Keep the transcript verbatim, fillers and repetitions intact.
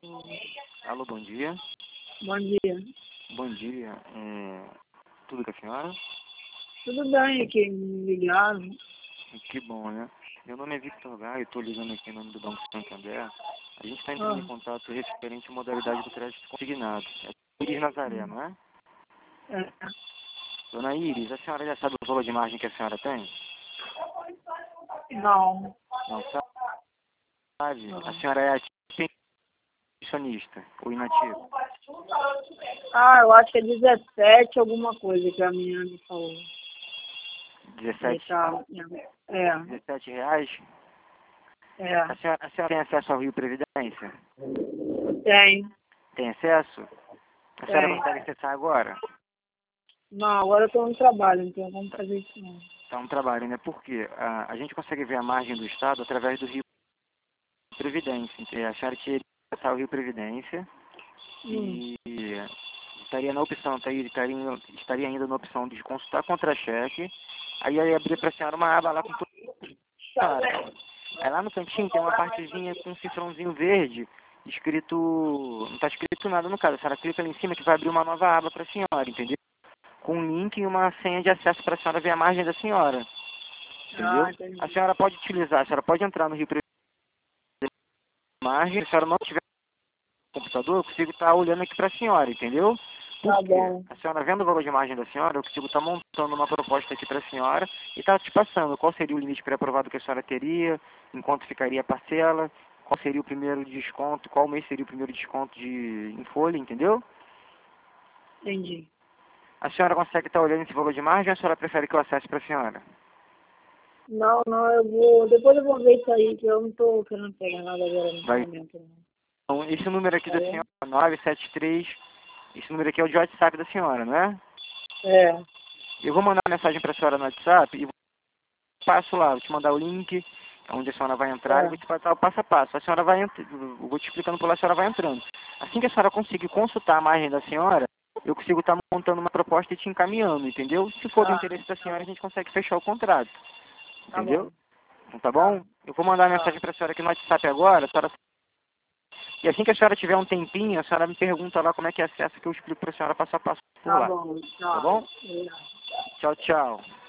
Alô, bom dia. Bom dia. Bom dia. É, tudo com a senhora? Tudo bem aqui, me ligaram. Que bom, né? Meu nome é Victor Gaio, estou ligando aqui em nome do Banco Santander. A gente está entrando Ah, em contato referente à modalidade do crédito consignado. É Iris Nazaré, não é? é. Dona Iris, a senhora já sabe o valor de margem que a senhora tem? Não, Não sabe? não. A senhora é acionista ou inativa? Ah, eu acho que é dezessete alguma coisa que a minha me falou. Ele dezessete, tá, é, dezessete reais? é, A senhora, a senhora tem acesso ao Rio Previdência? tem, Tem acesso? A senhora tem. consegue acessar agora? Não, agora eu tô no trabalho, não tenho como fazer isso não. Está um trabalho, né? Porque a, a gente consegue ver a margem do Estado através do Rio Previdência. Então, a senhora teria que acessar o Rio Previdência Hum, e estaria na opção, estaria, estaria, estaria ainda na opção de consultar contra-cheque. Aí eu ia abrir para a senhora uma aba lá com tudo. Aí lá no cantinho tem uma partezinha com um cifrãozinho verde, escrito, não está escrito nada no caso. A senhora clica ali em cima que vai abrir uma nova aba para a senhora, entendeu? Com um link e uma senha de acesso para a senhora ver a margem da senhora, ah, entendeu? A entendi. senhora pode utilizar, a senhora pode entrar no Rio Previdência margem, se a senhora não tiver computador, eu consigo estar olhando aqui para a senhora, entendeu? Tá Por quê? bom, A senhora vendo o valor de margem da senhora, eu consigo estar montando uma proposta aqui para a senhora e estar te passando qual seria o limite pré-aprovado que a senhora teria, em quanto ficaria a parcela, qual seria o primeiro desconto, qual mês seria o primeiro desconto de, em folha, entendeu? entendi. A senhora consegue estar olhando esse valor de margem ou a senhora prefere que eu acesse para a senhora? Não, não, eu vou, depois eu vou ver isso aí, que eu não tô querendo pegar nada agora nesse Vai. momento não. Então, esse número aqui Tá da bom? senhora, nove sete três, esse número aqui é o de WhatsApp da senhora, não é? É, Eu vou mandar uma mensagem para a senhora no WhatsApp e passo lá, vou te mandar o link, onde a senhora vai entrar e é, vou te passar o passo a passo. A senhora vai entrar, vou te explicando por lá, a senhora vai entrando. Assim que a senhora conseguir consultar a margem da senhora, eu consigo estar montando uma proposta e te encaminhando, entendeu? Se for do tá, interesse da senhora, a gente consegue fechar o contrato, tá entendeu? bom, Então tá tá, bom? Eu vou mandar a tá. mensagem para a senhora aqui no WhatsApp agora, a senhora... E assim que a senhora tiver um tempinho, a senhora me pergunta lá como é que é acesso que eu explico para a senhora passo a passo por Tá lá. bom, Tá tá. bom? Obrigado. Tchau, tchau.